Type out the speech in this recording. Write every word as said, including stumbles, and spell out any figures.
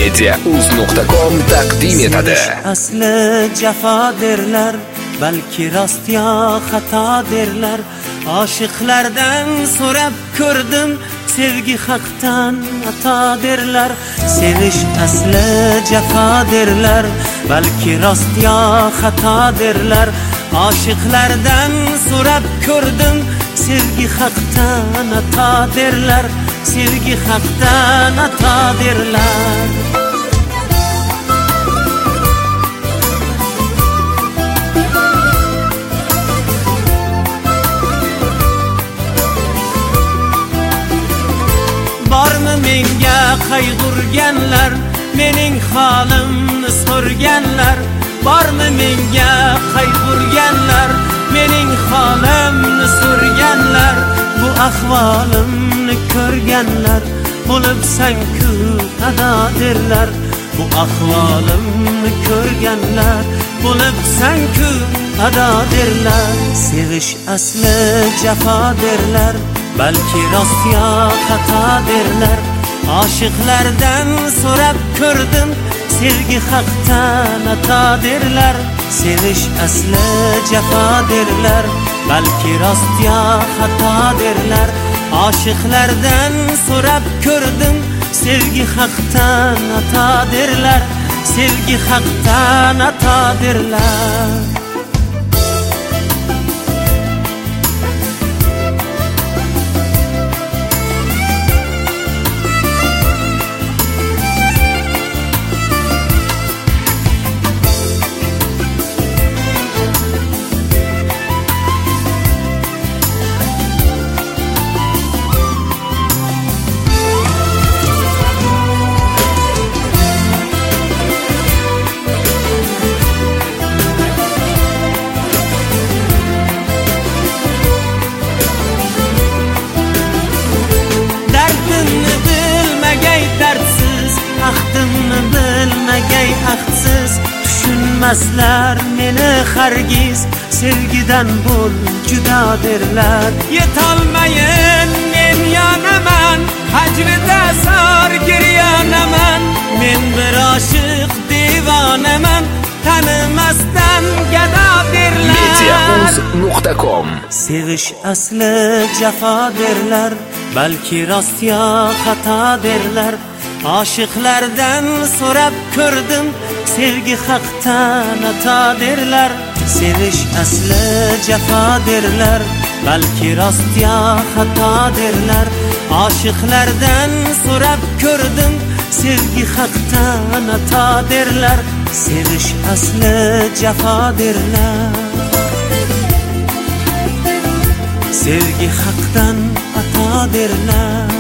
media uz nuqta com taqdim etadi. Asli jafo derlar, balki rost yo xato derlar. Oshiqlardan so'rab ko'rdim, sevgi haqdan ato derlar. Sevish asli jafo derlar, balki rost yo xato derlar. Oshiqlardan so'rab ko'rdim, sevgi haqdan ato derlar. Sevgi haqdan ato derlar. Bormi menga qayg'urganlar, mening holimni so'rganlar. Bormi menga qayg'urganlar, mening holimni so'rganlar. Bu ahvolimni ko'rganlar, bo'libsan-ku ado derlar. Bu ahvolimni ko'rganlar, bo'libsan-ku ado derlar. Sevish asli jafo derlar, balki rost yo xato derlar. Oshiqlardan so'rab ko'rdim, sevgi haqdan ato derlar. Sevish asli jafo derlar, balki rost yo xato derlar. Oshiqlardan so'rab ko'rdim, sevgi haqdan ato derlar. Sevgi haqdan ato derlar. Ahdimni bilmagay ahdsiz, tushunmaslar meni hargiz. Sevgidan bo'l judo derlar. Yetolmayin men yonaman, hajrida sar giryonaman. Men bir oshiq devonaman, tanimasdan gado derlar. media uz nuqta com. Sevish asli jafo derlar, balki rost yo xato derlar. Oshiqlardan so'rab ko'rdim, sevgi haqdan ato derlar. Sevish asli jafo derlar, balki rost yo xato derlar. Oshiqlardan so'rab ko'rdim, sevgi haqdan ato derlar. Sevish asli jafo derlar. Sevgi haqdan ato derlar.